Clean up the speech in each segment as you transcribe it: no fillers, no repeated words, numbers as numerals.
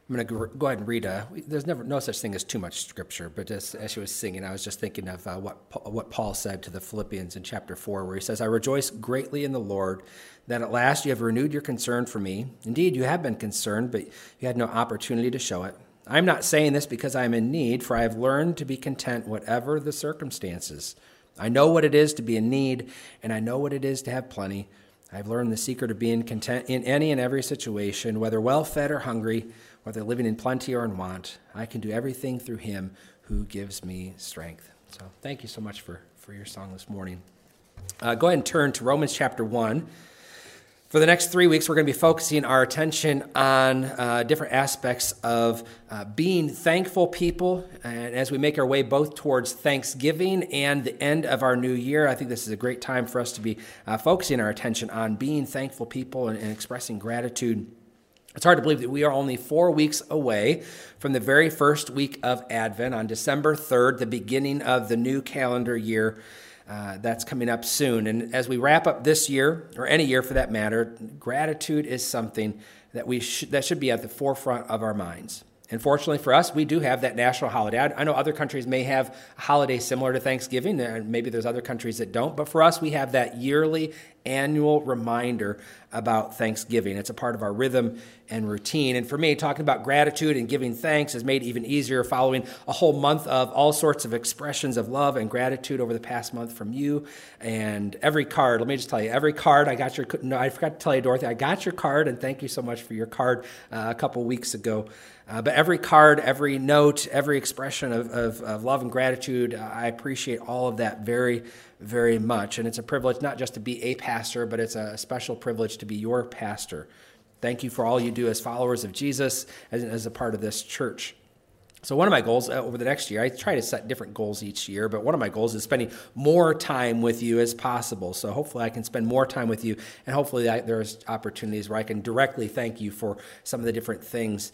I'm going to go ahead and read there's never no such thing as too much scripture, but as she was singing, I was just thinking of what Paul said to the Philippians in chapter 4, where he says, I rejoice greatly in the Lord that at last you have renewed your concern for me. Indeed, you have been concerned, but you had no opportunity to show it. I'm not saying this because I am in need, for I have learned to be content whatever the circumstances. I know what it is to be in need, and I know what it is to have plenty. I've learned the secret of being content in any and every situation, whether well-fed or hungry, whether living in plenty or in want. I can do everything through him who gives me strength. So thank you so much for your song this morning. Go ahead and turn to Romans chapter 1. For the next 3 weeks, we're going to be focusing our attention on different aspects of being thankful people. And as we make our way both towards Thanksgiving and the end of our new year, I think this is a great time for us to be focusing our attention on being thankful people and expressing gratitude. It's hard to believe that we are only 4 weeks away from the very first week of Advent on December 3rd, the beginning of the new calendar year. That's coming up soon. And as we wrap up this year, or any year for that matter, gratitude is something that that should be at the forefront of our minds. And fortunately for us, we do have that national holiday. I know other countries may have a holiday similar to Thanksgiving, and maybe there's other countries that don't. But for us, we have that yearly, annual reminder about Thanksgiving. It's a part of our rhythm and routine. And for me, talking about gratitude and giving thanks is made even easier following a whole month of all sorts of expressions of love and gratitude over the past month from you. And every card, let me just tell you, every card, I forgot to tell you, Dorothy, I got your card, and thank you so much for your card a couple weeks ago. But every card, every note, every expression of love and gratitude, I appreciate all of that very, very much. And it's a privilege not just to be a pastor, but it's a special privilege to be your pastor. Thank you for all you do as followers of Jesus, as a part of this church. So one of my goals over the next year, I try to set different goals each year, but one of my goals is spending more time with you as possible. So hopefully I can spend more time with you, and hopefully there's opportunities where I can directly thank you for some of the different things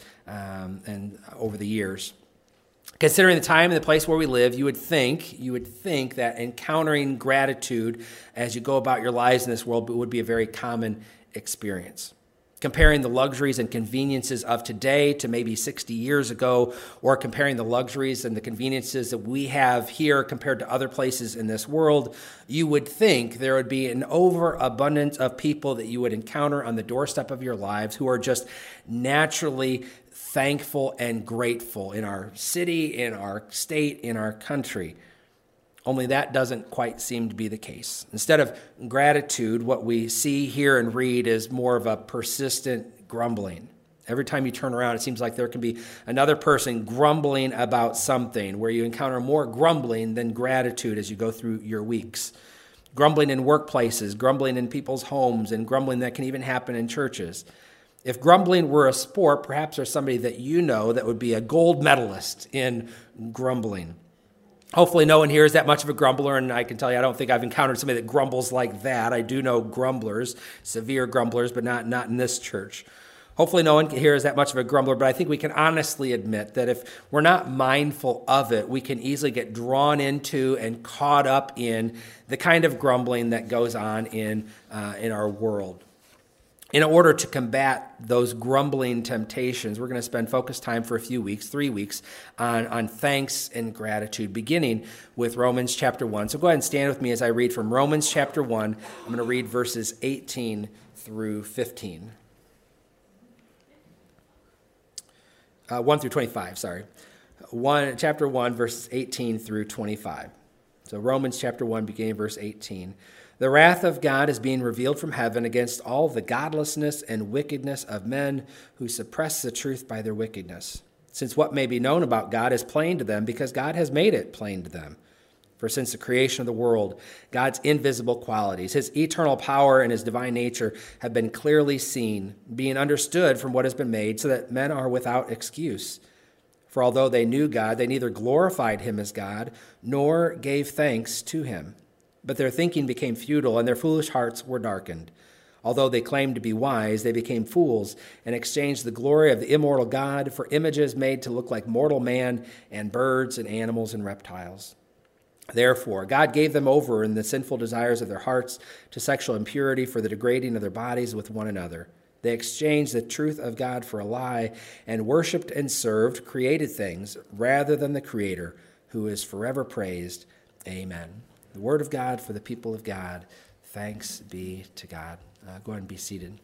and over the years. Considering the time and the place where we live, you would think that encountering gratitude as you go about your lives in this world would be a very common experience. Comparing the luxuries and conveniences of today to maybe 60 years ago, or comparing the luxuries and the conveniences that we have here compared to other places in this world, you would think there would be an overabundance of people that you would encounter on the doorstep of your lives who are just naturally thankful and grateful in our city, in our state, in our country. Only that doesn't quite seem to be the case. Instead of gratitude, what we see, hear, and read is more of a persistent grumbling. Every time you turn around, it seems like there can be another person grumbling about something, where you encounter more grumbling than gratitude as you go through your weeks. Grumbling in workplaces, grumbling in people's homes, and grumbling that can even happen in churches. If grumbling were a sport, perhaps there's somebody that you know that would be a gold medalist in grumbling. Hopefully no one here is that much of a grumbler, and I can tell you I don't think I've encountered somebody that grumbles like that. I do know grumblers, severe grumblers, but not in this church. Hopefully no one here is that much of a grumbler, but I think we can honestly admit that if we're not mindful of it, we can easily get drawn into and caught up in the kind of grumbling that goes on in our world. In order to combat those grumbling temptations, we're going to spend focused time for a few weeks, 3 weeks, on thanks and gratitude, beginning with Romans chapter 1. So go ahead and stand with me as I read from Romans chapter 1. I'm going to read verses 18 through 15. 1 through 25, sorry. Chapter 1, verses 18 through 25. So Romans chapter 1, beginning verse 18. The wrath of God is being revealed from heaven against all the godlessness and wickedness of men who suppress the truth by their wickedness. Since what may be known about God is plain to them because God has made it plain to them. For since the creation of the world, God's invisible qualities, his eternal power and his divine nature have been clearly seen, being understood from what has been made, so that men are without excuse. For although they knew God, they neither glorified him as God nor gave thanks to him. But their thinking became futile, and their foolish hearts were darkened. Although they claimed to be wise, they became fools and exchanged the glory of the immortal God for images made to look like mortal man and birds and animals and reptiles. Therefore, God gave them over in the sinful desires of their hearts to sexual impurity for the degrading of their bodies with one another. They exchanged the truth of God for a lie and worshiped and served created things rather than the Creator, who is forever praised. Amen. The word of God for the people of God. Thanks be to God. Go ahead and be seated.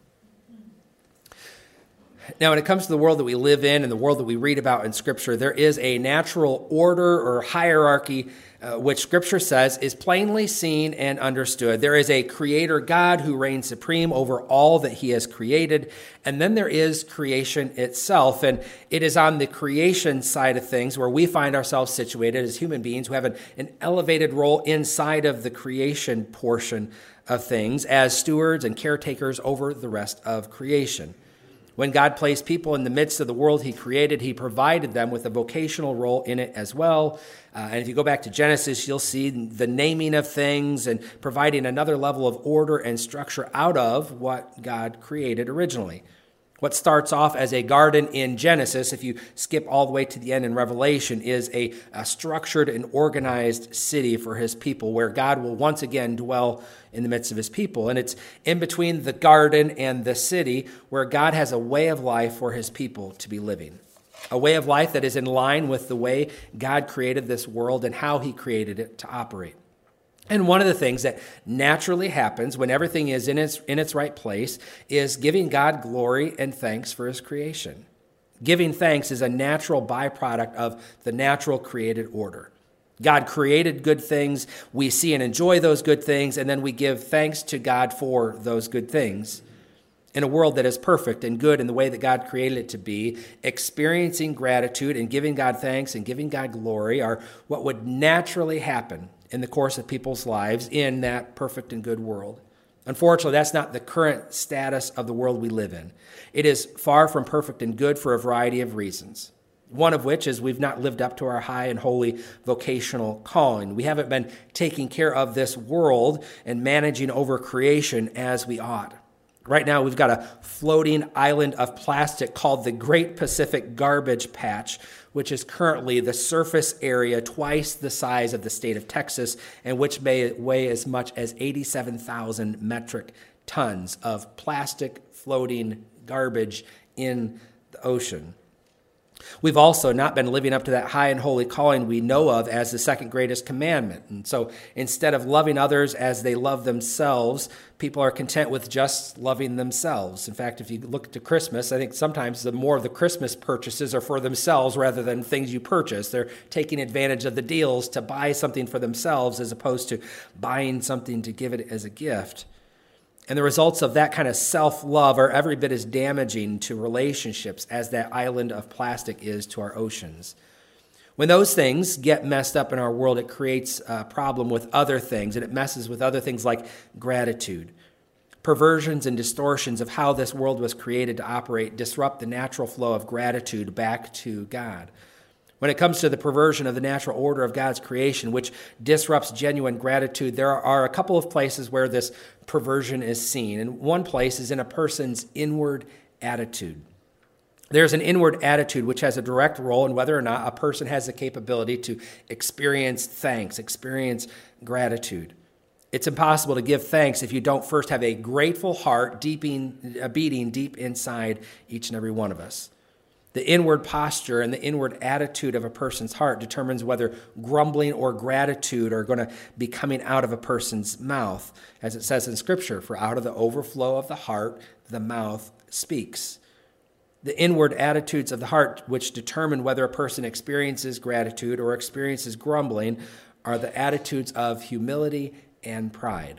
Now, when it comes to the world that we live in and the world that we read about in Scripture, there is a natural order or hierarchy which Scripture says is plainly seen and understood. There is a creator God who reigns supreme over all that he has created, and then there is creation itself. And it is on the creation side of things where we find ourselves situated as human beings who have an elevated role inside of the creation portion of things as stewards and caretakers over the rest of creation. When God placed people in the midst of the world he created, he provided them with a vocational role in it as well. And if you go back to Genesis, you'll see the naming of things and providing another level of order and structure out of what God created originally. What starts off as a garden in Genesis, if you skip all the way to the end in Revelation, is a structured and organized city for his people where God will once again dwell in the midst of his people. And it's in between the garden and the city where God has a way of life for his people to be living. A way of life that is in line with the way God created this world and how he created it to operate. And one of the things that naturally happens when everything is in its right place is giving God glory and thanks for his creation. Giving thanks is a natural byproduct of the natural created order. God created good things, we see and enjoy those good things, and then we give thanks to God for those good things. In a world that is perfect and good in the way that God created it to be, experiencing gratitude and giving God thanks and giving God glory are what would naturally happen in the course of people's lives in that perfect and good world. Unfortunately, that's not the current status of the world we live in. It is far from perfect and good for a variety of reasons. One of which is we've not lived up to our high and holy vocational calling. We haven't been taking care of this world and managing over creation as we ought. Right now, we've got a floating island of plastic called the Great Pacific Garbage Patch, which is currently the surface area twice the size of the state of Texas, and which may weigh as much as 87,000 metric tons of plastic floating garbage in the ocean. We've also not been living up to that high and holy calling we know of as the second greatest commandment. And so instead of loving others as they love themselves, people are content with just loving themselves. In fact, if you look to Christmas, I think sometimes the more of the Christmas purchases are for themselves rather than things you purchase. They're taking advantage of the deals to buy something for themselves as opposed to buying something to give it as a gift. And the results of that kind of self-love are every bit as damaging to relationships as that island of plastic is to our oceans. When those things get messed up in our world, it creates a problem with other things, and it messes with other things like gratitude. Perversions and distortions of how this world was created to operate disrupt the natural flow of gratitude back to God. When it comes to the perversion of the natural order of God's creation, which disrupts genuine gratitude, there are a couple of places where this perversion is seen. And one place is in a person's inward attitude. There's an inward attitude which has a direct role in whether or not a person has the capability to experience thanks, experience gratitude. It's impossible to give thanks if you don't first have a grateful heart beating deep inside each and every one of us. The inward posture and the inward attitude of a person's heart determines whether grumbling or gratitude are going to be coming out of a person's mouth. As it says in Scripture, for out of the overflow of the heart, the mouth speaks. The inward attitudes of the heart, which determine whether a person experiences gratitude or experiences grumbling, are the attitudes of humility and pride.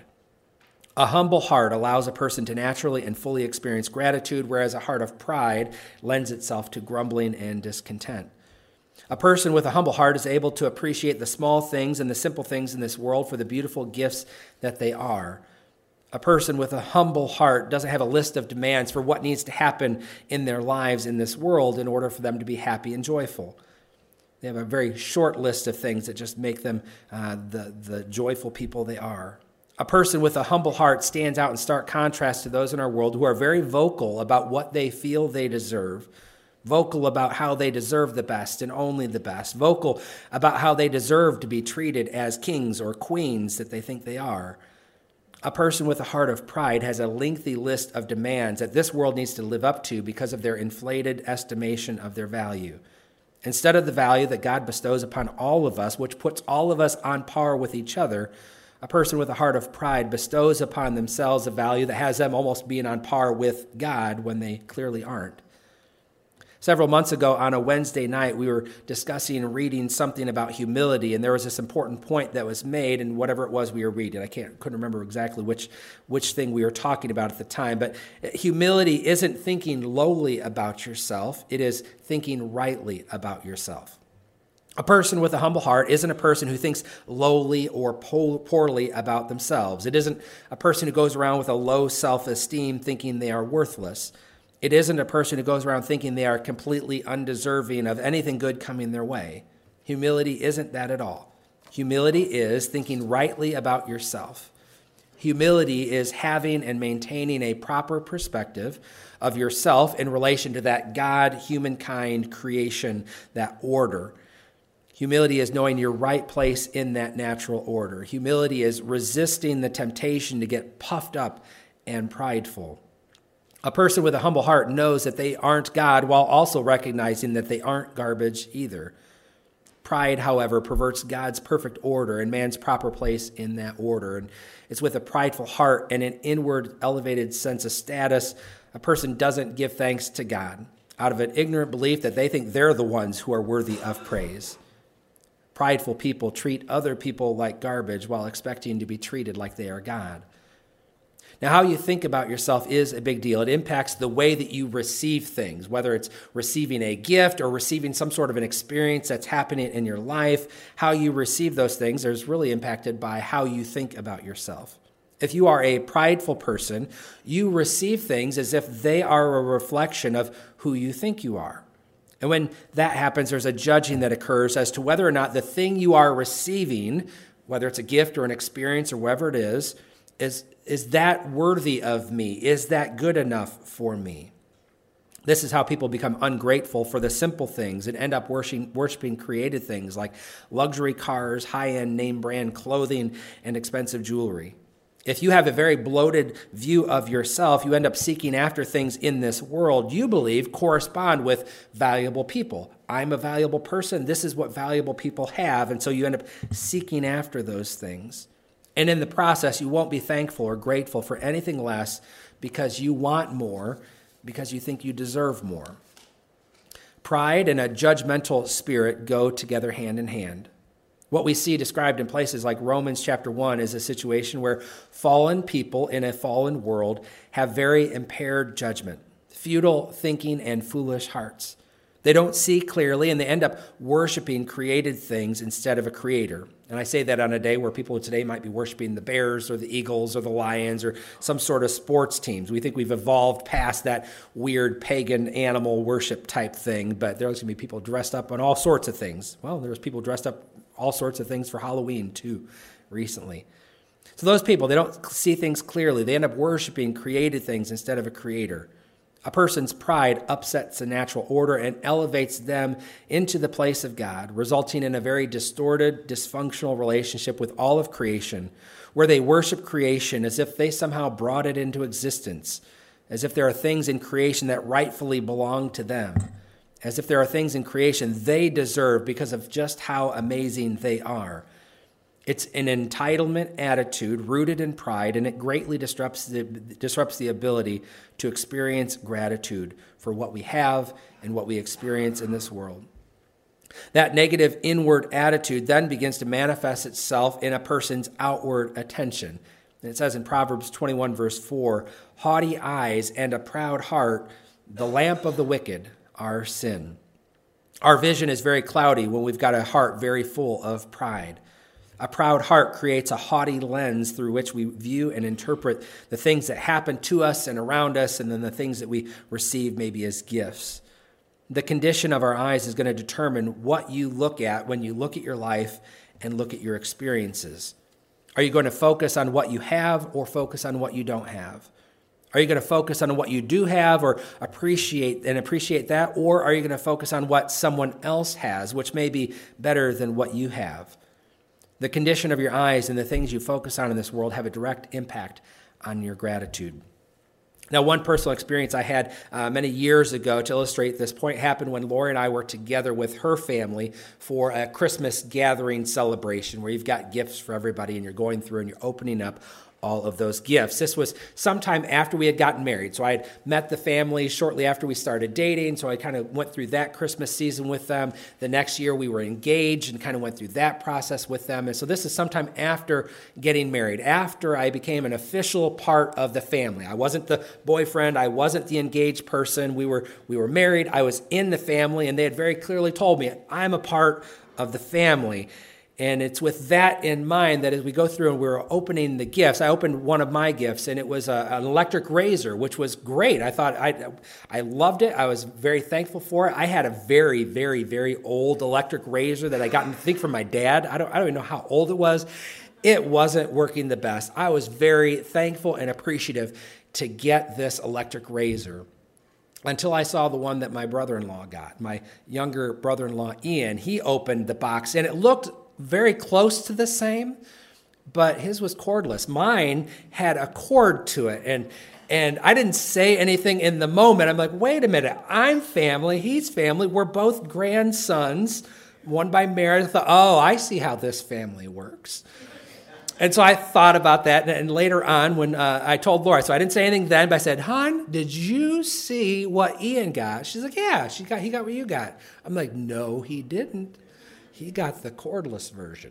A humble heart allows a person to naturally and fully experience gratitude, whereas a heart of pride lends itself to grumbling and discontent. A person with a humble heart is able to appreciate the small things and the simple things in this world for the beautiful gifts that they are. A person with a humble heart doesn't have a list of demands for what needs to happen in their lives in this world in order for them to be happy and joyful. They have a very short list of things that just make them the joyful people they are. A person with a humble heart stands out in stark contrast to those in our world who are very vocal about what they feel they deserve, vocal about how they deserve the best and only the best, vocal about how they deserve to be treated as kings or queens that they think they are. A person with a heart of pride has a lengthy list of demands that this world needs to live up to because of their inflated estimation of their value. Instead of the value that God bestows upon all of us, which puts all of us on par with each other, a person with a heart of pride bestows upon themselves a value that has them almost being on par with God when they clearly aren't. Several months ago on a Wednesday night, we were discussing and reading something about humility, and there was this important point that was made in whatever it was we were reading. I couldn't remember exactly which thing we were talking about at the time, but humility isn't thinking lowly about yourself. It is thinking rightly about yourself. A person with a humble heart isn't a person who thinks lowly or poorly about themselves. It isn't a person who goes around with a low self-esteem thinking they are worthless. It isn't a person who goes around thinking they are completely undeserving of anything good coming their way. Humility isn't that at all. Humility is thinking rightly about yourself. Humility is having and maintaining a proper perspective of yourself in relation to that God, humankind, creation, that order. Humility is knowing your right place in that natural order. Humility is resisting the temptation to get puffed up and prideful. A person with a humble heart knows that they aren't God while also recognizing that they aren't garbage either. Pride, however, perverts God's perfect order and man's proper place in that order. And it's with a prideful heart and an inward elevated sense of status, a person doesn't give thanks to God out of an ignorant belief that they think they're the ones who are worthy of praise. Prideful people treat other people like garbage while expecting to be treated like they are God. Now, how you think about yourself is a big deal. It impacts the way that you receive things, whether it's receiving a gift or receiving some sort of an experience that's happening in your life. How you receive those things is really impacted by how you think about yourself. If you are a prideful person, you receive things as if they are a reflection of who you think you are. And when that happens, there's a judging that occurs as to whether or not the thing you are receiving, whether it's a gift or an experience or whatever it is that worthy of me? Is that good enough for me? This is how people become ungrateful for the simple things and end up worshiping created things like luxury cars, high-end name brand clothing, and expensive jewelry. If you have a very bloated view of yourself, you end up seeking after things in this world you believe correspond with valuable people. I'm a valuable person. This is what valuable people have. And so you end up seeking after those things. And in the process, you won't be thankful or grateful for anything less because you want more, because you think you deserve more. Pride and a judgmental spirit go together hand in hand. What we see described in places like Romans chapter 1 is a situation where fallen people in a fallen world have very impaired judgment, futile thinking, and foolish hearts. They don't see clearly, and they end up worshiping created things instead of a creator. And I say that on a day where people today might be worshiping the Bears or the Eagles or the Lions or some sort of sports teams. We think we've evolved past that weird pagan animal worship type thing, but there's going to be people dressed up on all sorts of things. Well, there was people dressed up all sorts of things for Halloween too recently. So those people, they don't see things clearly. They end up worshiping created things instead of a creator. A person's pride upsets the natural order and elevates them into the place of God, resulting in a very distorted, dysfunctional relationship with all of creation, where they worship creation as if they somehow brought it into existence, as if there are things in creation that rightfully belong to them, as if there are things in creation they deserve because of just how amazing they are. It's an entitlement attitude rooted in pride, and it greatly disrupts the ability to experience gratitude for what we have and what we experience in this world. That negative inward attitude then begins to manifest itself in a person's outward attention. And it says in Proverbs 21, verse 4, "Haughty eyes and a proud heart, the lamp of the wicked, are sin." Our vision is very cloudy when we've got a heart very full of pride. A proud heart creates a haughty lens through which we view and interpret the things that happen to us and around us, and then the things that we receive maybe as gifts. The condition of our eyes is going to determine what you look at when you look at your life and look at your experiences. Are you going to focus on what you have or focus on what you don't have? Are you going to focus on what you do have or appreciate that, or are you going to focus on what someone else has, which may be better than what you have? The condition of your eyes and the things you focus on in this world have a direct impact on your gratitude. Now, one personal experience I had many years ago to illustrate this point happened when Lori and I were together with her family for a Christmas gathering celebration where you've got gifts for everybody and you're going through and you're opening up all of those gifts. This was sometime after we had gotten married. So I had met the family shortly after we started dating. So I kind of went through that Christmas season with them. The next year we were engaged and kind of went through that process with them. And so this is sometime after getting married, after I became an official part of the family. I wasn't the boyfriend. I wasn't the engaged person. We were married. I was in the family, and they had very clearly told me, I'm a part of the family. And it's with that in mind that as we go through and we're opening the gifts, I opened one of my gifts, and it was an electric razor, which was great. I thought I loved it. I was very thankful for it. I had a very, very, very old electric razor that I got, I think, from my dad. I don't even know how old it was. It wasn't working the best. I was very thankful and appreciative to get this electric razor until I saw the one that my brother-in-law got. My younger brother-in-law, Ian, he opened the box, and it looked very close to the same, but his was cordless. Mine had a cord to it, and I didn't say anything in the moment. I'm like, wait a minute, I'm family, he's family, we're both grandsons, one by marriage. I thought, oh, I see how this family works. And so I thought about that, and later on when I told Laura, so I didn't say anything then, but I said, hon, did you see what Ian got? She's like, yeah, he got what you got. I'm like, no, he didn't. He got the cordless version.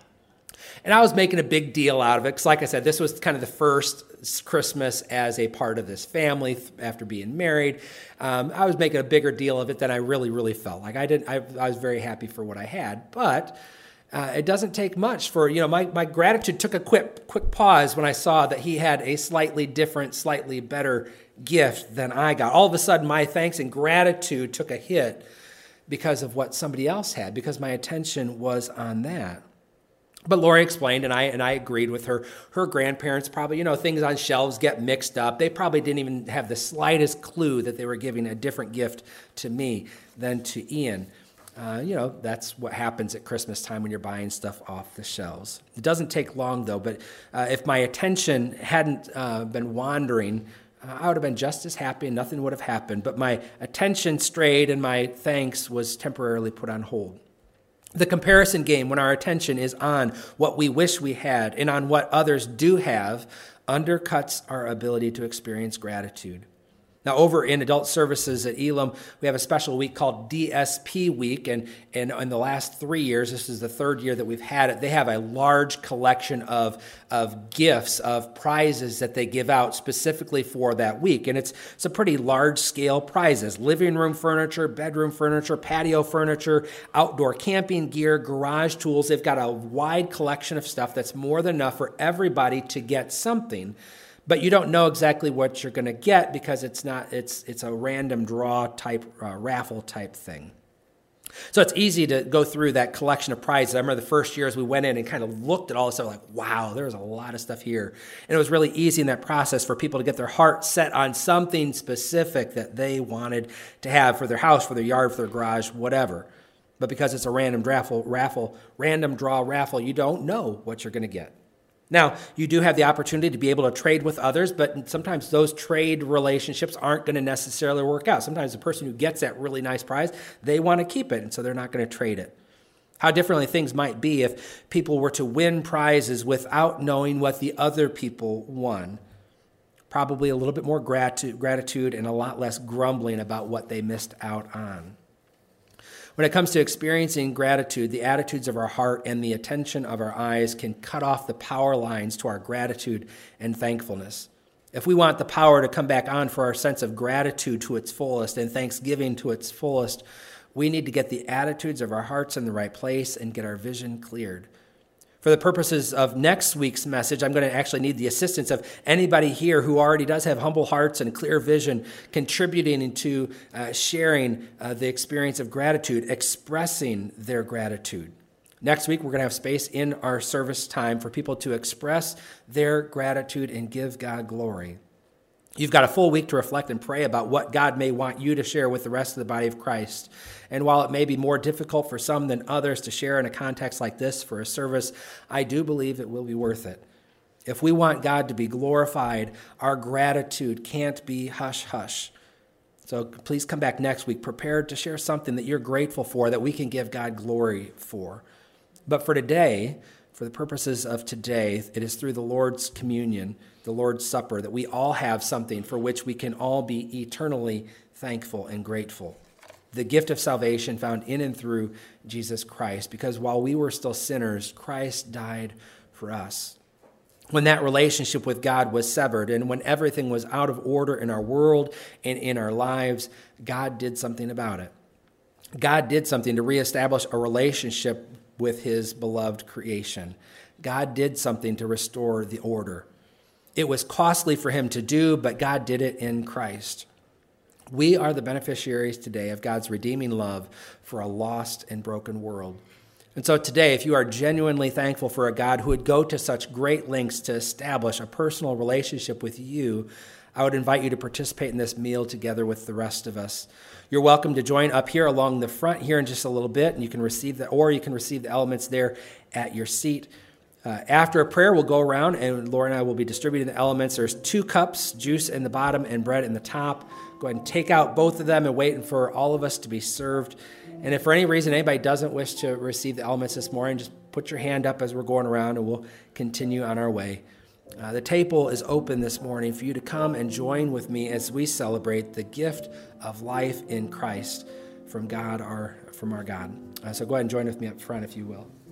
And I was making a big deal out of it because, like I said, this was kind of the first Christmas as a part of this family after being married. I was making a bigger deal of it than I really, really felt like. I was very happy for what I had, but it doesn't take much for, my gratitude took a quick pause when I saw that he had a slightly different, slightly better gift than I got. All of a sudden, my thanks and gratitude took a hit because of what somebody else had, because my attention was on that. But Lori explained, and I agreed with her. Her grandparents probably, things on shelves get mixed up. They probably didn't even have the slightest clue that they were giving a different gift to me than to Ian. That's what happens at Christmas time when you're buying stuff off the shelves. It doesn't take long, though, but if my attention hadn't been wandering, I would have been just as happy and nothing would have happened, but my attention strayed and my thanks was temporarily put on hold. The comparison game, when our attention is on what we wish we had and on what others do have, undercuts our ability to experience gratitude. Now, over in adult services at Elam, we have a special week called DSP Week, and in the last 3 years, this is the third year that we've had it, they have a large collection of gifts, of prizes that they give out specifically for that week, and it's a pretty large-scale prizes: living room furniture, bedroom furniture, patio furniture, outdoor camping gear, garage tools. They've got a wide collection of stuff that's more than enough for everybody to get something. But you don't know exactly what you're going to get because it's a random draw type, raffle type thing. So it's easy to go through that collection of prizes. I remember the first year as we went in and kind of looked at all this stuff, like, wow, there's a lot of stuff here. And it was really easy in that process for people to get their heart set on something specific that they wanted to have for their house, for their yard, for their garage, whatever. But because it's a random draw raffle, you don't know what you're going to get. Now, you do have the opportunity to be able to trade with others, but sometimes those trade relationships aren't going to necessarily work out. Sometimes the person who gets that really nice prize, they want to keep it, and so they're not going to trade it. How differently things might be if people were to win prizes without knowing what the other people won. Probably a little bit more gratitude and a lot less grumbling about what they missed out on. When it comes to experiencing gratitude, the attitudes of our heart and the attention of our eyes can cut off the power lines to our gratitude and thankfulness. If we want the power to come back on for our sense of gratitude to its fullest and thanksgiving to its fullest, we need to get the attitudes of our hearts in the right place and get our vision cleared. For the purposes of next week's message, I'm going to actually need the assistance of anybody here who already does have humble hearts and clear vision, contributing into sharing the experience of gratitude, expressing their gratitude. Next week, we're going to have space in our service time for people to express their gratitude and give God glory. You've got a full week to reflect and pray about what God may want you to share with the rest of the body of Christ. And while it may be more difficult for some than others to share in a context like this for a service, I do believe it will be worth it. If we want God to be glorified, our gratitude can't be hush-hush. So please come back next week prepared to share something that you're grateful for, that we can give God glory for. But for today, for the purposes of today, it is through the Lord's communion, the Lord's Supper, that we all have something for which we can all be eternally thankful and grateful. The gift of salvation found in and through Jesus Christ, because while we were still sinners, Christ died for us. When that relationship with God was severed and when everything was out of order in our world and in our lives, God did something about it. God did something to reestablish a relationship with his beloved creation. God did something to restore the order. It was costly for him to do, but God did it in Christ. We are the beneficiaries today of God's redeeming love for a lost and broken world. And so today, if you are genuinely thankful for a God who would go to such great lengths to establish a personal relationship with you, I would invite you to participate in this meal together with the rest of us. You're welcome to join up here along the front here in just a little bit, and you can receive the elements there at your seat. After a prayer, we'll go around, and Laura and I will be distributing the elements. There's 2 cups, juice in the bottom and bread in the top. Go ahead and take out both of them and wait for all of us to be served. And if for any reason anybody doesn't wish to receive the elements this morning, just put your hand up as we're going around, and we'll continue on our way. The table is open this morning for you to come and join with me as we celebrate the gift of life in Christ from our God. So go ahead and join with me up front if you will.